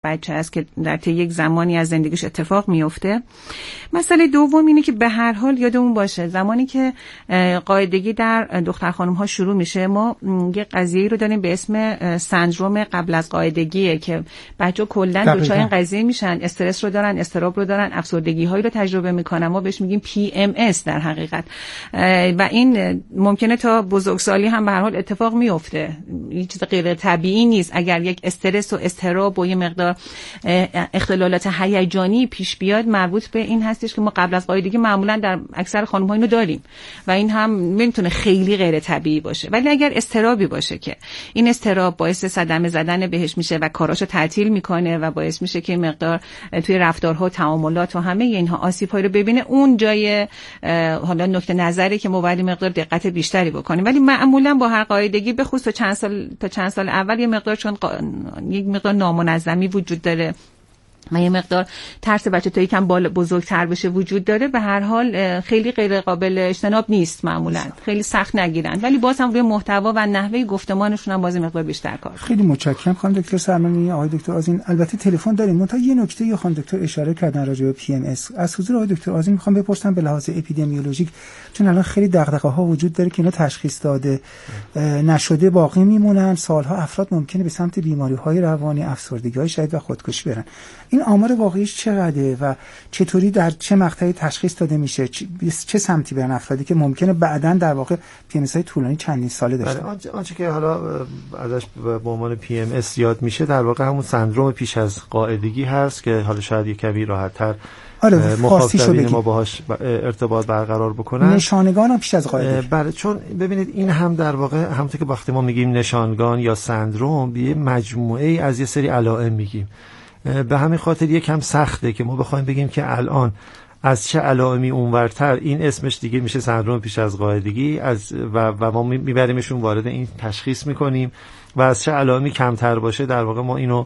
بچه است که در طی یک زمانی از زندگیش اتفاق میفته. مسئله دوم اینه که به هر حال یادمون باشه زمانی که قاعدگی در دختر خانم ها شروع میشه، ما یه قضیه‌ای رو داریم به اسم سندروم قبل از قاعدگیه که بچه‌ها کلا دچار این قضیه میشن، استرس رو دارن، اضطراب رو دارن، افسردگی هایی رو تجربه میکنن. ما بهش میگیم PMS در حقیقت، و این ممکنه تا بزرگسالی هم به هر حال اتفاق میفته. این چیز غیر طبیعی نیست. اگر یک استرس و اضطراب و یه مقدار اختلالات هیجانی پیش بیاد، مربوط به این هستش که ما قبل از قاعدگی معمولا در اکثر خانم‌ها اینو داریم و این هم میتونه خیلی غیر طبیعی باشه. ولی اگر اضطرابی باشه که این اضطراب باعث صدمه زدن بهش میشه و کاراشو تعطیل میکنه و باعث میشه که مقدار توی رفتارها و تعاملات و همه اینها آسیب‌هایی رو ببینه، اون جای حالا نکته نظری که ما باید مقدار دقت بیشتری بکنیم. ولی معمولا با هر قاعدگی به خصوص تا چند سال اول یه مقدار چون یک مقدار نامنظمی وجود داره و یه مقدار ترس بچه تا یکم بزرگتر بشه وجود داره، به هر حال خیلی غیر قابل اجتناب نیست، معمولا خیلی سخت نگیرن، ولی باز هم روی محتوا و نحوه گفتمانشون هم باز مقدار بیشتر کار. خیلی متشکرم خانم دکتر سرمنی. آقای دکتر آذین البته تلفن داریم، منتها یه نکته یا خانم دکتر اشاره کردن راجع به PMS. از حضور آقای دکتر آذین میخوام بپرسم به لحاظ اپیدمیولوژیک، چون الان خیلی دغدغه‌ها وجود داره که اینا تشخیص داده نشده باقی میمونن، سالها افراد ممکنه به سمت بیماری‌های روانی، افسردگی‌های شدید و خودکشی برن. این آمار واقعیش چقدره و چطوری در چه مقطعی تشخیص داده میشه، چه سمتی برن افرادی که ممکنه بعداً در واقع PMS های طولانی چندین ساله داشته باشن؟ آنچه که حالا ازش به عنوان PMS یاد میشه در واقع همون سندروم پیش از قاعدگی هست که حالا شاید یک کمی راحت‌تر مخاطبین ما باهاش ارتباط برقرار بکنن. نشانگان پیش از قاعدگی. بله، چون ببینید این هم در واقع همونطور که وقتی ما میگیم نشانگان یا سندروم، یه مجموعه ای از یه سری علائم میگیم. به همین خاطر یکم سخته که ما بخوایم بگیم که الان از چه علائمی اونورتر این اسمش دیگه میشه سندروم پیش از قاعدگی و ما میبریمشون وارد این تشخیص میکنیم و از چه علائمی کمتر باشه در واقع ما اینو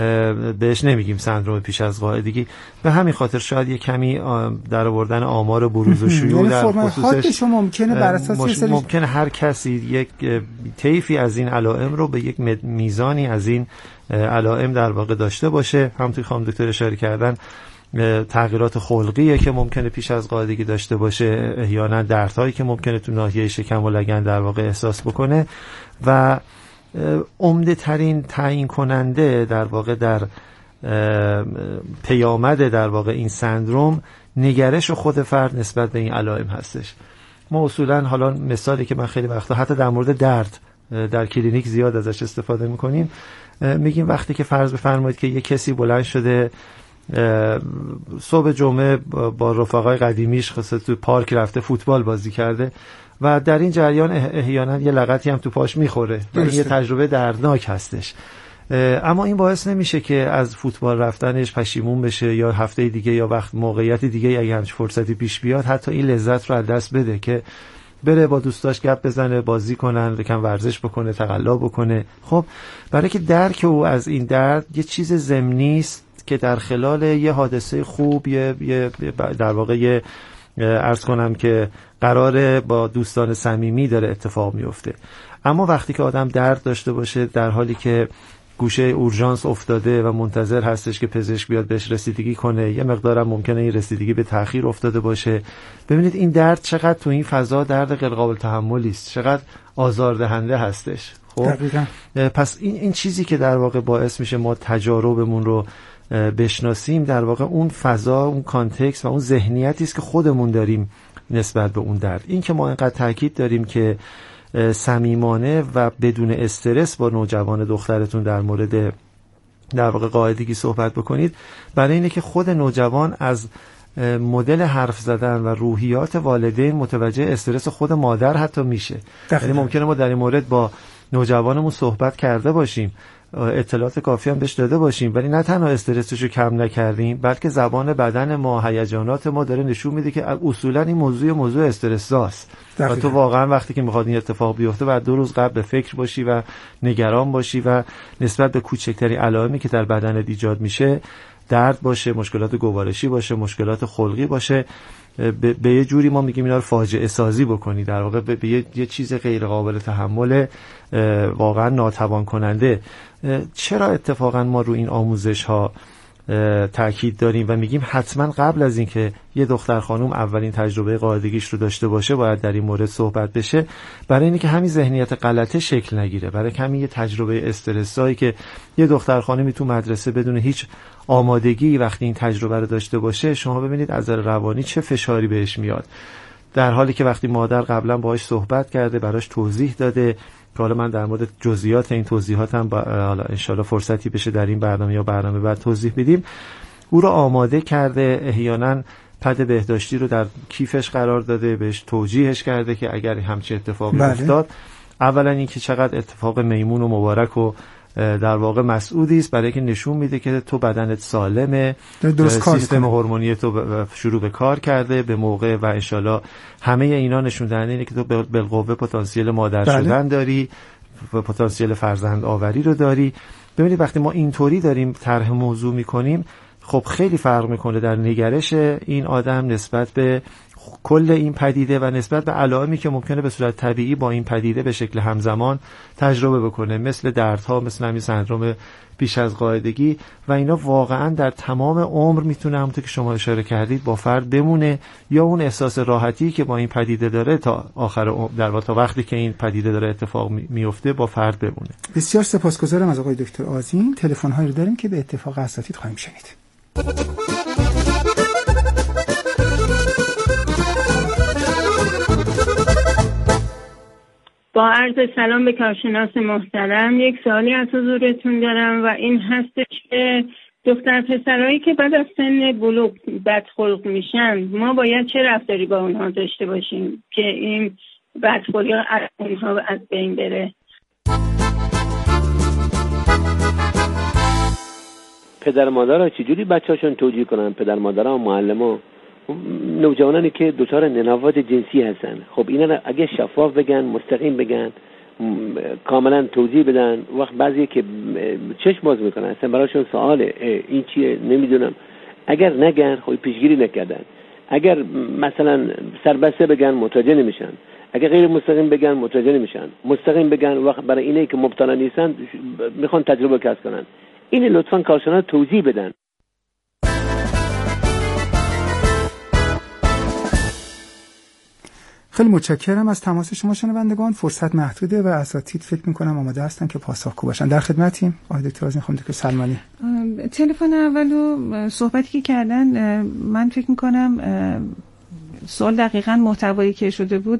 بهش نمیگیم سندروم پیش از قاعدگی. به همین خاطر شاید یه کمی در آوردن آمار بروز و شیوع در خصوصش ممکنه بر اساس ممکنه هر کسی یک طیفی از این علائم رو به یک میزانی از این علائم در واقع داشته باشه. همونطور که خانم دکتر اشاره کردن تغییرات خلقیه که ممکنه پیش از قاعدگی داشته باشه، احیانا دردهایی که ممکنه تو ناحیه شکم و لگن در واقع احساس بکنه و عمده ترین تعیین کننده در واقع در پیامد در واقع این سندروم نگرش خود فرد نسبت به این علائم هستش. ما اصولا حالا مثالی که من خیلی وقتا حتی در مورد درد در کلینیک زیاد ازش استفاده میکنیم، میگیم وقتی که فرض بفرمایید که یک کسی بلند شده صبح جمعه با رفقای قدیمیش خاصه تو پارک رفته فوتبال بازی کرده و در این جریان احیانا یه لغتی هم تو پاش میخوره و این یه تجربه دردناک هستش، اما این باعث نمیشه که از فوتبال رفتنش پشیمون بشه یا هفته دیگه یا وقت موقعیت دیگه اگه همچین فرصتی پیش بیاد حتی این لذت رو از دست بده که بره با دوستاش گپ بزنه، بازی کنن، یکم ورزش بکنه، تقلا بکنه. خب برای که درک او از این درد یه چیز ضمنی است که در خلال یه حادثه خوب یه در واقع یه عرض کنم که قراره با دوستان صمیمی داره اتفاق میفته. اما وقتی که آدم درد داشته باشه در حالی که گوشه اورژانس افتاده و منتظر هستش که پزشک بیاد بهش رسیدگی کنه، یه مقدارم ممکنه این رسیدگی به تأخیر افتاده باشه، ببینید این درد چقدر تو این فضا درد غیر قابل تحملی است، چقدر آزاردهنده هستش. خب پس این چیزی که در واقع باعث میشه ما تجاربمون رو بشناسیم در واقع اون فضا، اون کانتکست و اون ذهنیتی است که خودمون داریم نسبت به اون درد. این که ما اینقدر تاکید داریم که صمیمانه و بدون استرس با نوجوان دخترتون در مورد در واقع قاعدگی صحبت بکنید، برای اینه که خود نوجوان از مدل حرف زدن و روحیات والدین متوجه استرس خود مادر حتی میشه. یعنی ممکنه ما در این مورد با نوجوانمون صحبت کرده باشیم، اطلاعات کافی هم بهش داده باشیم، ولی نه تنها استرسش رو کم نکردیم بلکه زبان بدن ما، هیجانات ما داره نشون میده که اصولا این موضوع استرس زاست و تو واقعا وقتی که میخواد این اتفاق بیفته بعد 2 روز قبل به فکر باشی و نگران باشی و نسبت به کوچکترین علائمی که در بدنت ایجاد میشه، درد باشه، مشکلات گوارشی باشه، مشکلات خلقی باشه، به یه جوری ما میگیم اینا رو فاجعه سازی بکنی، در واقع به یه چیز غیر قابل تحمل، واقعا ناتوان کننده. چرا اتفاقا ما رو این آموزش ها تأکید داریم و میگیم حتما قبل از اینکه یه دختر خانم اولین تجربه قاعدگیش رو داشته باشه باید در این مورد صحبت بشه؟ برای اینکه که همین ذهنیت غلطه شکل نگیره، برای همین یه تجربه استرسایی که یه دختر خانمی تو مدرسه بدون هیچ آمادگی وقتی این تجربه رو داشته باشه، شما ببینید از نظر روانی چه فشاری بهش میاد، در حالی که وقتی مادر قبلا باهاش صحبت کرده، براش توضیح داده که حالا من در مورد جزئیات این توضیحاتم حالا ان شاءالله فرصتی بشه در این برنامه یا برنامه بعد توضیح بدیم، او رو آماده کرده، احیانا پد بهداشتی رو در کیفش قرار داده، بهش توجیهش کرده که اگر همچین اتفاقی افتاد، اولا این که چقدر اتفاق میمون و مبارک و در واقع مسعودی است، برای که نشون میده که تو بدنت سالمه، سیستم هورمونی تو شروع به کار کرده به موقع و انشالله همه اینا نشون دهنده اینه که تو بالقوه پتانسیل مادر شدن داری و پتانسیل فرزند آوری رو داری. ببینید وقتی ما اینطوری داریم طرح موضوع میکنیم، خب خیلی فرق میکنه در نگرش این آدم نسبت به کل این پدیده و نسبت به علائمی که ممکنه به صورت طبیعی با این پدیده به شکل همزمان تجربه بکنه، مثل دردها، مثل همین سندروم پیش از قاعدگی و اینا واقعا در تمام عمر میتونه همونطور که شما اشاره کردید با فرد بمونه، یا اون احساس راحتی که با این پدیده داره تا آخر عمر، در واقع تا وقتی که این پدیده داره اتفاق میفته با فرد بمونه. بسیار سپاسگزارم از آقای دکتر آذین. تلفن هایی رو داریم که به اتفاق اساتید خواهیم شنید. با عرض سلام به کارشناس محترم، یک سوالی از حضورتون دارم و این هستش که دختر پسرایی که بعد از سن بلوغ بدخلق میشن، ما باید چه رفتاری با اونها داشته باشیم که این بدخلقی از اونها از بین بره؟ پدر مادرها چجوری بچه‌هاشون توجیه کنن؟ پدر مادرها و معلم‌ها، نوجوانانی که دچار ننوات جنسی هستن، خب اینا اگه شفاف بگن، مستقیم بگن، کاملا توضیح بدن، وقت بعضی که چشم باز میکنن اصلا براشون سواله این چیه نمیدونم، اگر نگن خب پیشگیری نکردن، اگر مثلا سربسته بگن متوجه نمیشن، اگر غیر مستقیم بگن متوجه نمیشن، مستقیم بگن وقت برای اینه که مبتلا نیستن میخوان تجربه کسب کنن. این لطفاً کارشناس توضیح بدن. خیلی متشکرم از تماس شما شنوندگان. فرصت محدوده و اساتید فکر می‌کنم آماده هستن که پاسخگو باشن. در خدمتیم آقای دکتر آذین خانم دکتر سلمانی. تلفن اولو صحبتی که کردن، من فکر می‌کنم سوال دقیقاً محتوایی که شده بود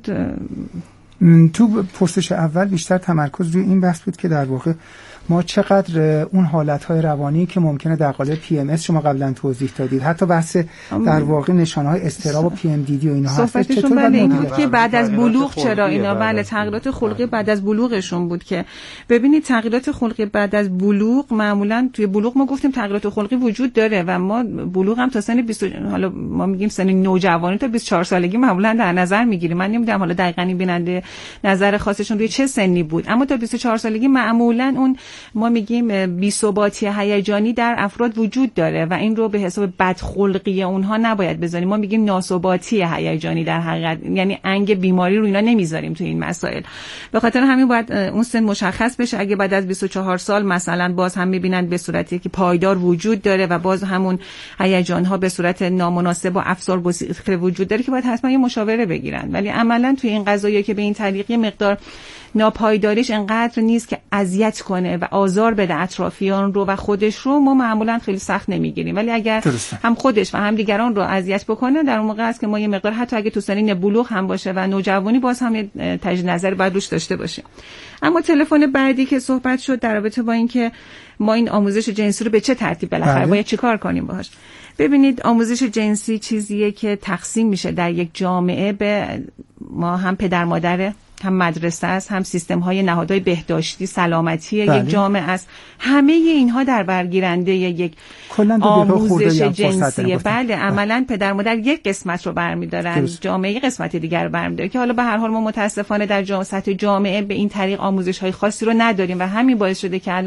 تو پرسش اول بیشتر تمرکز روی این بحث بود که در واقع ما چقدر اون حالتهای روانی که ممکنه در قالب PMS شما قبلا توضیح دادید، حتی بحث در واقع نشانه‌های اضطراب و PMDD و اینها هست، چطور بله این بود که بعد از بلوغ چرا اینا بله تغییرات خلقی بعد از بلوغشون بود که ببینید تغییرات خلقی بعد از بلوغ معمولا توی بلوغ ما گفتیم تغییرات خلقی وجود داره و ما بلوغ هم تا سن 20 حالا ما میگیم سن نوجوانی تا 24 سالگی معمولا در نظر میگیریم. من نمیدونم حالا دقیقاً این بیننده نظر خاصشون روی چه سنی بود، اما تا 24 سالگی معمولا اون ما میگیم بی‌ثباتی هیجانی در افراد وجود داره و این رو به حساب بدخلقی اونها نباید بذاریم. ما میگیم ناثباتی هیجانی در حقیقت، یعنی انگ بیماری رو اینا نمیذاریم تو این مسائل. به خاطر همین باید اون سن مشخص بشه. اگه بعد از 24 سال مثلا باز هم میبینن به صورتی که پایدار وجود داره و باز همون هیجان ها به صورت نامناسب و افسار گسیخته وجود داره که باید حتما یه مشاوره بگیرن. ولی عملا توی این قضایا که به این طریق مقدار ناپایداریش انقدر نیست که اذیت کنه و آزار بده اطرافیان رو و خودش رو، ما معمولا خیلی سخت نمیگیریم. ولی اگر هم خودش و هم دیگران رو اذیت بکنه، در اون موقع است که ما یه مقدار حتی اگه تو سنین بلوغ هم باشه و نوجوانی باز هم تجدید نظر باید روش داشته باشیم. اما تلفن بعدی که صحبت شد در رابطه با این که ما این آموزش جنسی رو به چه ترتیب بالاخره باید چیکار کنیم باهاش. ببینید آموزش جنسی چیزیه که تقسیم میشه در یک جامعه به ما هم پدر مادر، هم مدرسه است، هم سیستم های نهادهای بهداشتی سلامتی یک جامعه است. همه اینها در برگیرنده یک آموزش جنسیه. بله عملا پدر مادر یک قسمت رو برمیدارن، جامعه یک قسمت دیگر رو برمیداره که حالا به هر حال ما متاسفانه در سطح جامعه به این طریق آموزش های خاصی رو نداریم و همین باعث شده که الان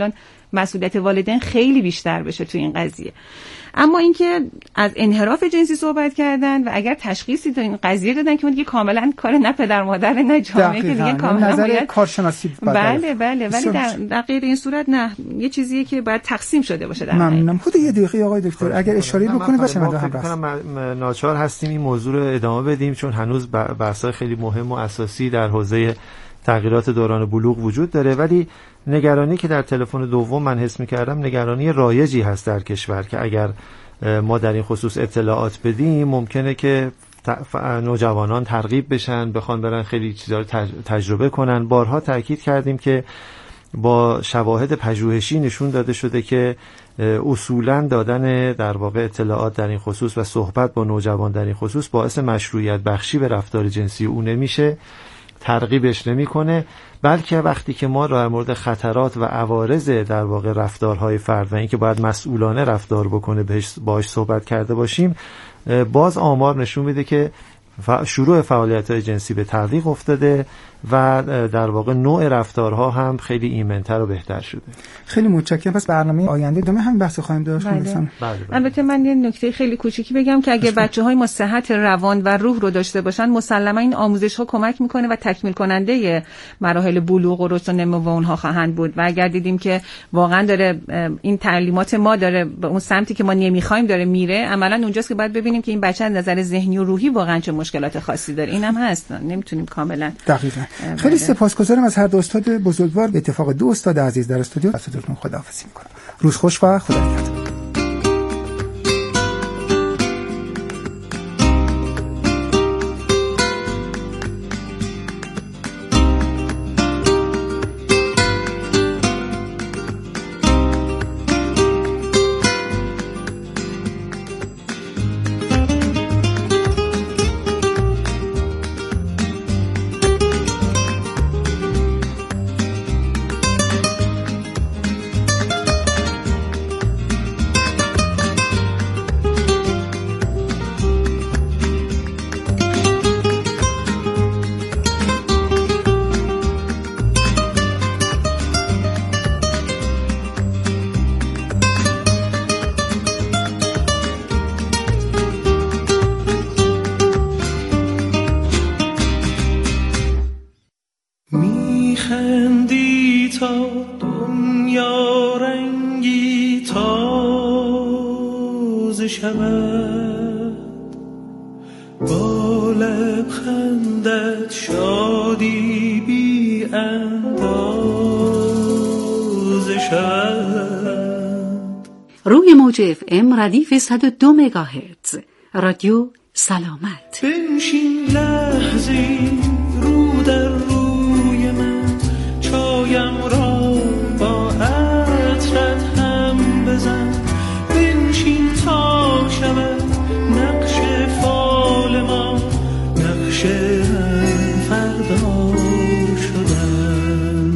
مسئولیت والدین خیلی بیشتر بشه تو این قضیه. اما اینکه از انحراف جنسی صحبت کردن و اگر تشخیصی تو این قضیه دادن که دیگه کاملا کار نه پدر مادر نه جامعه که دیگه کاملا نظر کارشناسی بله ولی در غیر این صورت نه، یه چیزیه که باید تقسیم شده باشه. در ممنونم. خود یه دقیقه آقای دکتر اگر اشاره بکنید باشه. من فکر کنم ناچار هستیم این موضوع رو ادامه بدیم، چون هنوز بحث‌های خیلی مهم و اساسی در حوزه تغییرات دوران بلوغ وجود داره. ولی نگرانی که در تلفن دوم من حس می‌کردم نگرانی رایجی هست در کشور که اگر ما در این خصوص اطلاعات بدیم ممکنه که نوجوانان ترغیب بشن، بخوان برن خیلی چیزا رو تجربه کنن. بارها تاکید کردیم که با شواهد پژوهشی نشون داده شده که اصولاً دادن در واقع اطلاعات در این خصوص و صحبت با نوجوان در این خصوص باعث مشروعیت بخشی به رفتار جنسی او نمیشه، ترغیبش نمیکنه، بلکه وقتی که ما در مورد خطرات و عوارض در واقع رفتارهای فرد و اینکه باید مسئولانه رفتار بکنه باهاش صحبت کرده باشیم، باز آمار نشون میده که شروع فعالیت‌های جنسی به تعویق افتاده و در واقع نوع رفتارها هم خیلی ایمن‌تر و بهتر شده. خیلی متشکرم. پس برنامه آینده ادامه همین بحث خواهیم داشت. بله. البته من یه نکته خیلی کوچیکی بگم که اگه بچه‌های ما صحت روان و روح رو داشته باشن مسلما این آموزش‌ها کمک می‌کنه و تکمیل کننده مراحل بلوغ و رشد و نمو و اونها خواهند بود. و اگر دیدیم که واقعا داره این تعلیمات ما داره به اون سمتی که ما نمی‌خوایم داره میره، عملاً اونجاست که باید ببینیم که این بچه از نظر ذهنی و روحی واقعا چه مشکلات خاصی داره. اینم هست، نمیتونیم کاملا. دقیقاً. خیلی سپاسگزارم از هر دو استاد بزرگوار. به اتفاق دو استاد عزیز در استودیو استادتون خداحافظی می‌کنم. روز خوش و خدا نگهدار. روی موج FM ردیف 102 مگاهرتز رادیو سلامت. بنشین لحظی رو در روی من، چایم را با عطرت هم بزن. بنشین تا شود نقش فال ما، نقش من فردا شدن.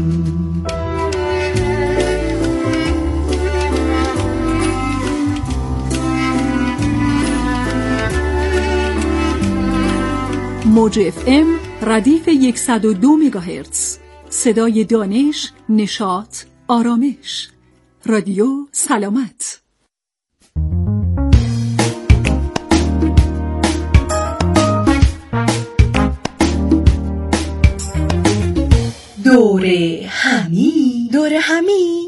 موج FM ردیف 102 مگاهرتز، صدای دانش، نشاط، آرامش. رادیو سلامت. دوره همی. دوره همی.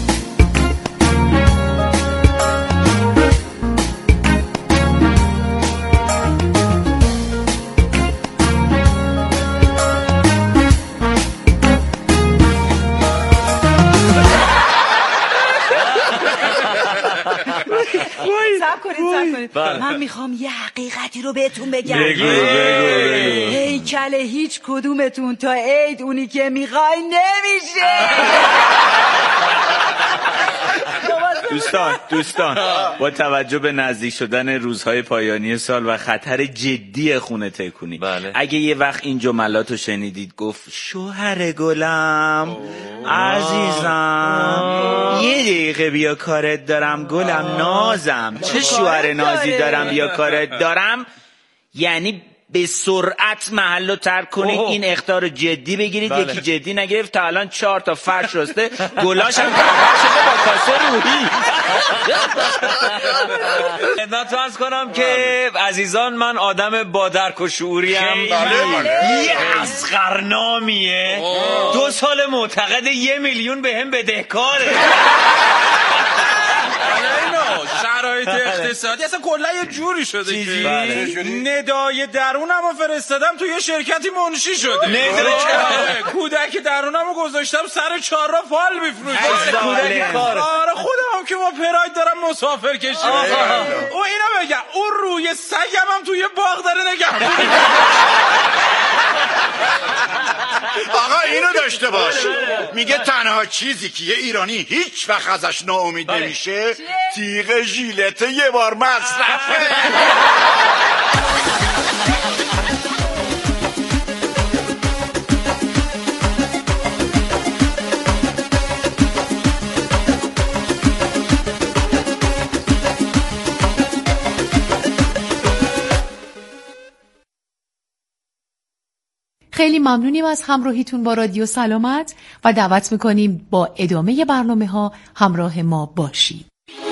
من میخوام یه حقیقتی رو بهتون بگم. بگو. هیکل هیچ کدومتون تا عید اونی که میخوای نمیشه. دوستان با توجه به نزدیک شدن روزهای پایانی سال و خطر جدی خونه تکونی، بله. اگه یه وقت این جملات رو شنیدید گفت شوهر گلم عزیزم یه دقیقه بیا کارت دارم گلم نازم چه شوهر نازی دارم بیا کارت دارم، یعنی به سرعت محل رو ترک کنید. این اخطار رو جدی بگیرید. بله. یکی جدی نگرفت تا الان 4 تا فرش رسته، گلاش هم پرپر شده با کاسه روحی. خدمت عرض کنم که عزیزان من آدم با درک و شعوریم. یه اصغرنامیه 2 سال معتقد 1 میلیون بهم بدهکاره. شرایط اقتصادی اصلا کلا یه جوری شده که ندای درونمو فرستادم تو یه شرکتی منشی شده. کودک درونمو گذاشتم سر چهارراه فال میفروشه. کودک کار. آره خودم هم که با پراید دارم مسافر کشی. او اینو بگم اون روی سگم هم توی باغ داره نگه. آقا اینو داشته باش، میگه تنها چیزی که یه ایرانی هیچ وقت ازش ناامید نمیشه تیغ ژیلت یه بار مصرفه. خیلی ممنونیم از همراهیتون با رادیو سلامت و دعوت میکنیم با ادامه برنامه‌ها همراه ما باشید.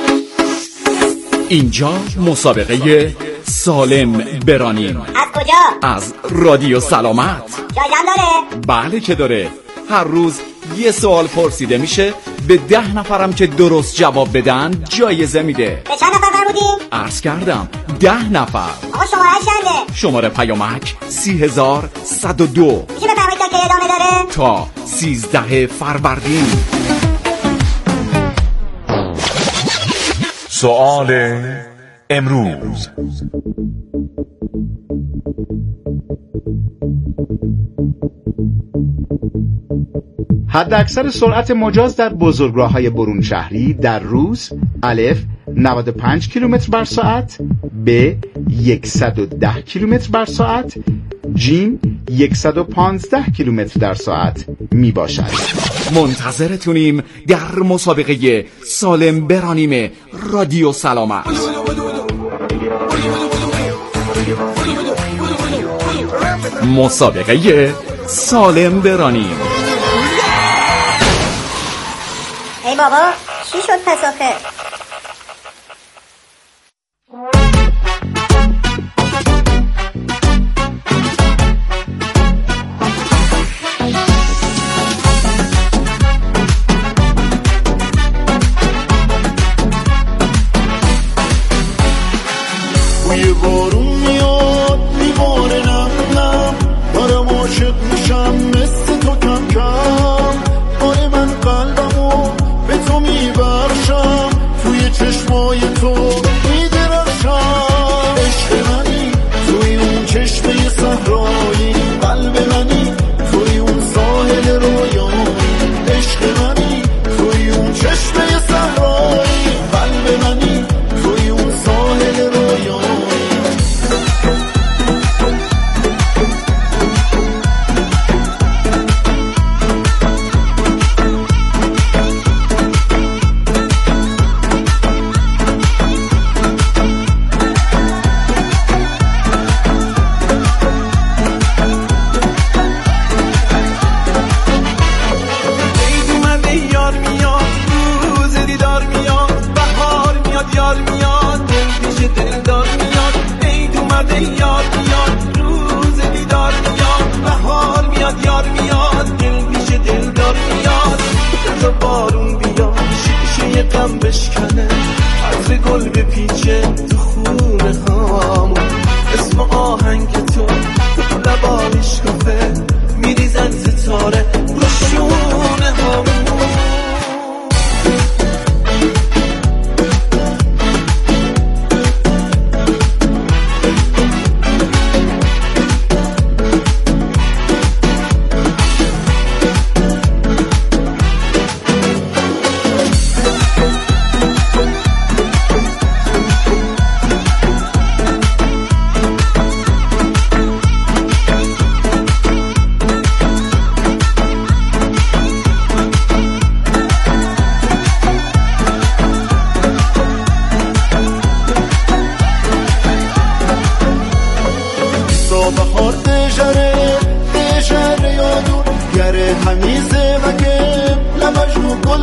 اینجا مسابقه سالم برانیم. از کجا؟ از رادیو سلامت. جایزه داره؟ بله که داره. هر روز یه سوال پرسیده میشه، به 10 نفرم که درست جواب بدن جایزه میده. به چند نفر بودیم؟ عرض کردم 10 نفر. آقا شماره چنده؟ شماره پیامک 30102. میشه بفرمایید تا که ادامه داره؟ تا 13 فروردین. سوال امروز: حداکثر سرعت مجاز در بزرگراه‌های برون شهری در روز: الف 95 کیلومتر بر ساعت، ب 110 کیلومتر بر ساعت، جیم 115 کیلومتر در ساعت می باشد. منتظرتونیم در مسابقه سالم برانیم رادیو سلامت. مسابقه سالم برانیم. ای بابا چی شد پس آخه؟ بوی بارون میاد میباره نم نم، دارم عاشق میشم مثل تو کم کم. آره من قلبمو به تو میبرشم، توی چشمای تو میدرخشم. عشق منی توی اون چشمه صحرایی، قلب منی توی اون ساحل رویایی. عشق منی توی اون چشمه صحرایی، قلب منی توی اون ساحل رویایی. بشکنه عطر گل بپیچه تو خونه هامون، اسم آهنگ تو لبانش کفه میریزن ستاره رو شونه هامون.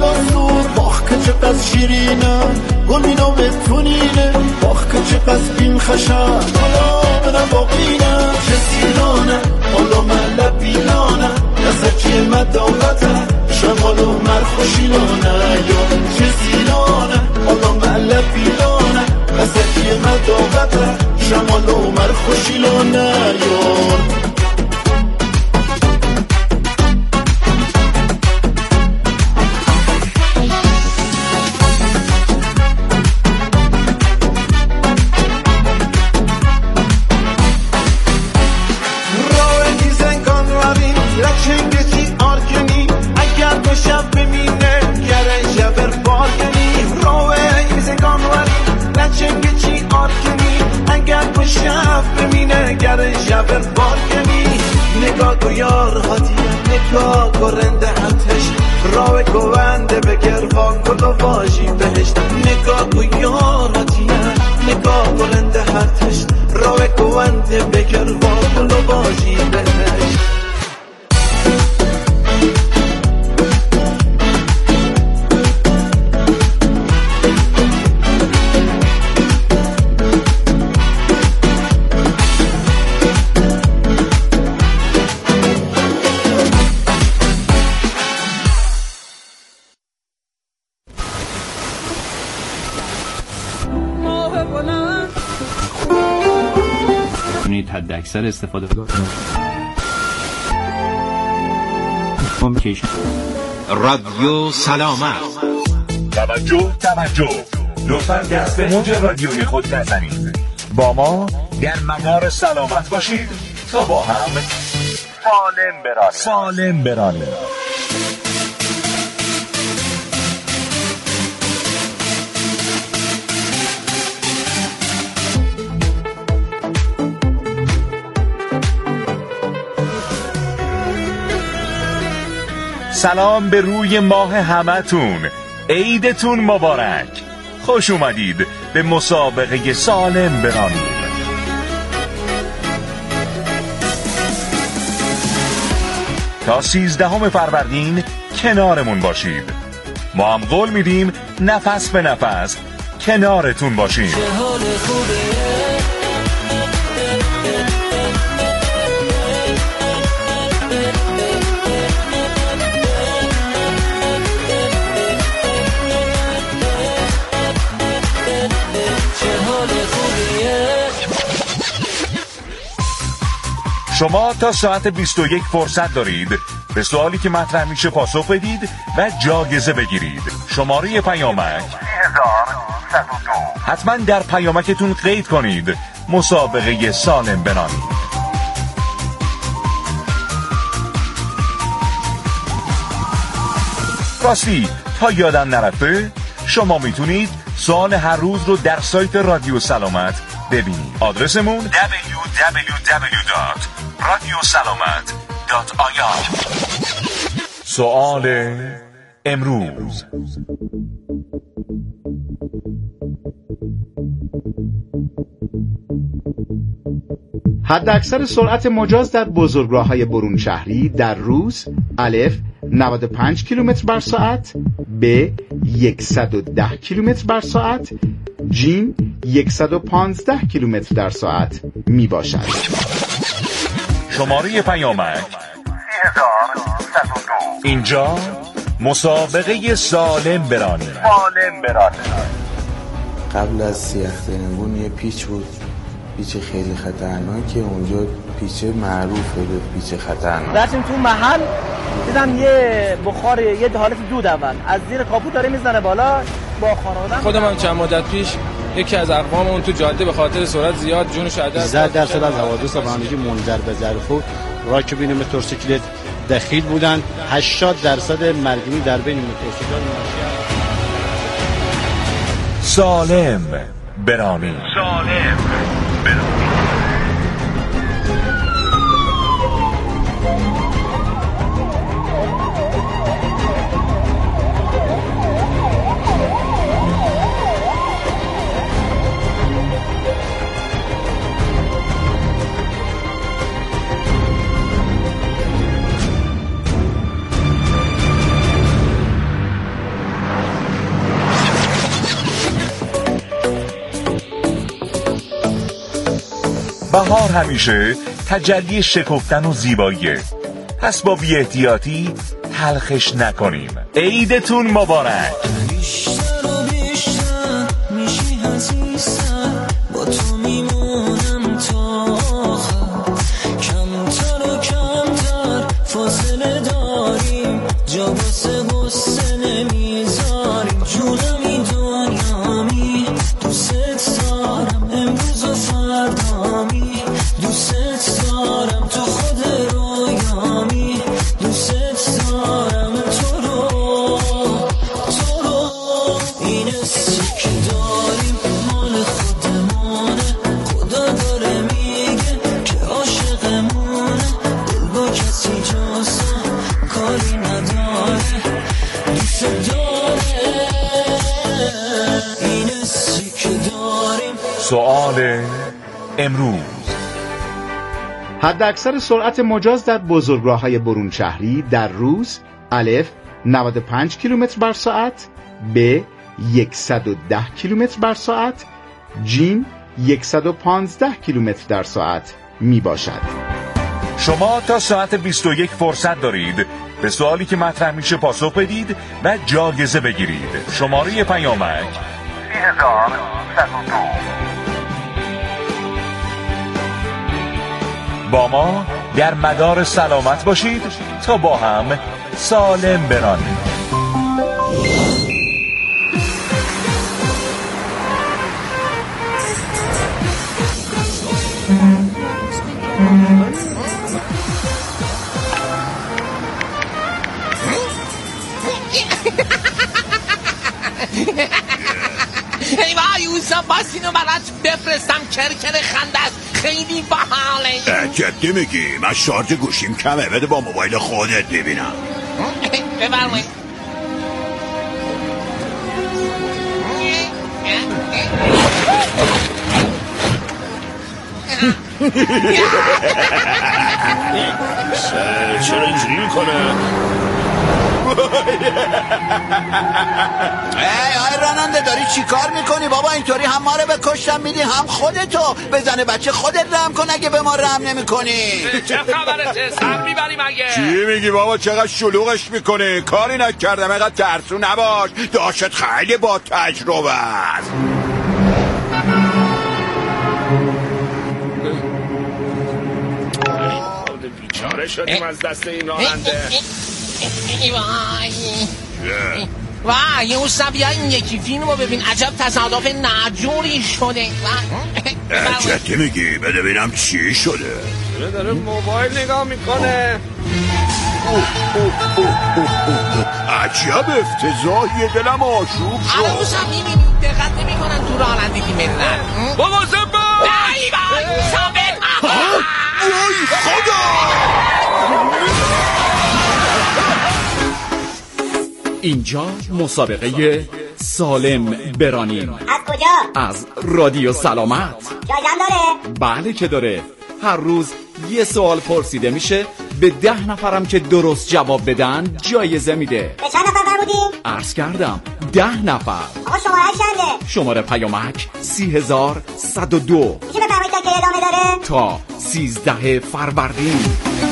با سور باخ که چقدر شیرینه گلینو بتونینه باخ که چقدر بیم خشم حالا منم باقینه چه سیلانه حالا من لبینانه نزدی مداغته شمالو مرخوشیلانه یا چه سیلانه حالا من لبینانه نزدی مداغته شمالو مرخوشیلانه یا نگاه کو یار هاتیه نگاه کو رنده هتش راه گونده بگر وان کلو باشی بهشت نگاه کو یار هاتیه نگاه کو رنده هتش راه گونده بگر وان کلو باشی بهشت حد اکثر استفاده رادیو سلامت. توجه لطفاً دست به موج رادیوی خود نزنید. با ما در مدار سلامت باشید تا با هم سالم برانیم. سلام به روی ماه همتون. عیدتون مبارک. خوش اومدید به مسابقه سالم برانید. تا 13 فروردین کنارمون باشید. ما هم قول میدیم نفس به نفس کنارتون باشیم. چه حال خوبه شما تا ساعت 21 فرصت دارید به سوالی که مطرح میشه پاسخ بدید و جایزه بگیرید. شماره پیامک 3102. حتما در پیامکتون قید کنید مسابقه سالم برانید. راستی تا یادم نرفته شما میتونید سوال هر روز رو در سایت رادیو سلامت ببینید. آدرسمون www.radiosalamat.ir. سوال امروز: حداکثر سرعت مجاز در بزرگراه‌های برون شهری در روز: الف 95 کیلومتر بر ساعت، ب 110 کیلومتر بر ساعت، جیم 115 کیلومتر در ساعت می باشد. شماره پیامک 3102. اینجا مسابقه سالم برانید. قبل از سیاه زنگون یه پیچ بود، پیچ خیلی خطرناکه. اونجا پیچ معروفه به پیچ خطرناک. رفتیم تو محل دیدم یه بخار یه حالت دود اول از زیر کاپوت داره میزنه بالا. با خانواده‌ام خودم چند مدت پیش یکی از اقواممون تو جاده به خاطر سرعت زیاد جونش از دست داد. 10% از حوادث رانندگی منجر به ضرر راکبین موتورسیکلت دخیل بودن. 80% مرگومی در بین موتورسیکلات. سالم برانید. بهار همیشه تجلی شکفتن و زیباییه، پس با بی احتیاطی تلخش نکنیم. عیدتون مبارک. بیشتر و بیشتر میشی عزیزتر، با تو میمونم تا آخر. کمتر و کمتر فاصله داریم، جا واسه غصه نمیذاریم. جونمی دنیامی دوست دارم، امروز و فردامی دوست دارم. تو خود رویامی دوست دارم. تو رو این حسی که داریم مال خودمونه. خدا داره میگه که عاشقمونه. دل با کسی جز کاری نداره، دوست داره. این حسی که داریم. سؤال امروز: حداکثر سرعت مجاز در بزرگراه‌های برون شهری در روز: الف 95 کیلومتر بر ساعت، ب 110 کیلومتر بر ساعت، جیم 115 کیلومتر در ساعت می باشد. شما تا ساعت 21 فرصت دارید به سوالی که مطرح میشه پاسخ بدید و جایزه بگیرید. شماره پیامک 30102. با ما در مدار سلامت باشید تا با هم سالم برانیم. ای وای یوسف، باز اینو برات بفرستم. کرکر خنده است، خیلی باحاله. جدی میگی؟ من شارژ گوشیم کمه، بده با موبایل خودت ببینم. بفرمایید. چرا اینجوری میکنه؟ ای راننده، داری چی کار میکنی بابا؟ اینطوری هم ما رو به کشتن میدی هم خودتو. بزنه بچه خودت رحم کن اگه به ما رحم نمیکنی. چه خبرته؟ سر میبریم اگه. چی میگی بابا؟ چقدر شلوغش میکنه؟ کاری نکردم، اینقدر ترسو نباش. داشت خیلی با تجربه است. بیچاره شدیم از دست این راننده. وای یوسف، بیا این یکی فیلم رو ببین. عجب تصادف ناجوری شده. جدی میگی؟ بده ببینم چی شده. داره موبایل نگاه میکنه. عجب افتضاحیه، دلم آشوب شد. الان یوسف میبینی دقت نمیکنن تو رانندگی ملت. بابا زنبا ای وای یوسف، وای خدا. اینجا مسابقه سالم برانیم. از کجا؟ از رادیو سلامت. جایزه داره؟ بله که داره. هر روز یه سوال پرسیده میشه، به 10 نفرم که درست جواب بدن جایزه میده. به چند نفر بودیم؟ عرض کردم 10 نفر. آقا شماره چنده؟ شماره پیامک 30102. میشه بفرمایید تا که ادامه داره؟ تا 13 فروردین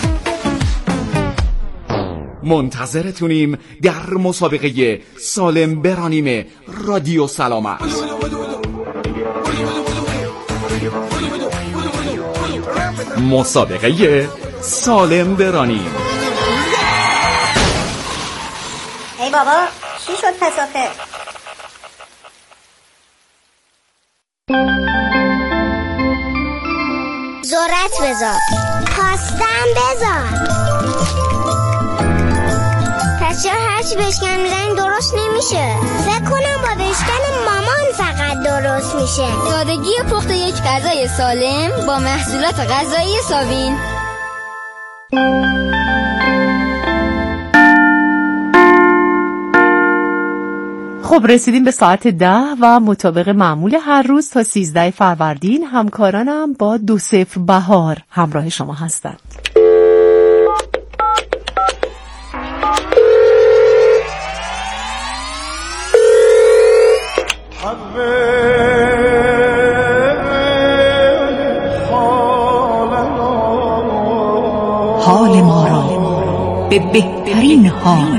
منتظرتونیم در مسابقه سالم برانیم رادیو سلامت. مسابقه سالم برانیم. ای بابا چی شد پسافه؟ ذرت بذار، پاستم بذار. پس چرا هرچی بشکن میزنی درست نمیشه؟ فکر کنم با بشکن مامان فقط درست میشه. سادگی پخت یک غذای سالم با محصولات غذایی سابین. خب رسیدیم به ساعت 10 و مطابق معمول هر روز تا 13 فروردین همکارانم با 20 بهار همراه شما هستند. حق به بهترین حال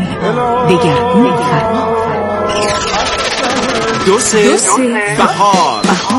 دگرگون فرمان. دو سه بهار.